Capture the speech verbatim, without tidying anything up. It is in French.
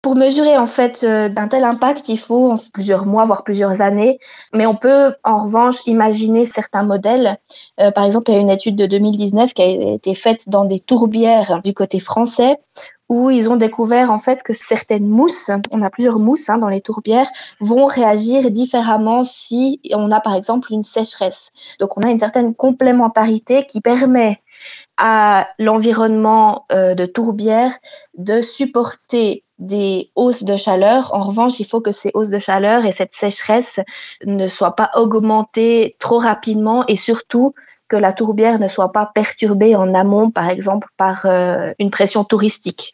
Pour mesurer en fait, heu, d'un tel impact, il faut plusieurs mois, voire plusieurs années. Mais on peut en revanche imaginer certains modèles. Heu, par exemple, il y a une étude de deux mille dix-neuf qui a été faite dans des tourbières du côté français, où ils ont découvert en fait que certaines mousses, on a plusieurs mousses, hein, dans les tourbières, vont réagir différemment si on a par exemple une sécheresse. Donc on a une certaine complémentarité qui permet à l'environnement, heu, de tourbière de supporter des hausses de chaleur. En revanche, il faut que ces hausses de chaleur et cette sécheresse ne soient pas augmentées trop rapidement et surtout que la tourbière ne soit pas perturbée en amont, par exemple par, heu, une pression touristique.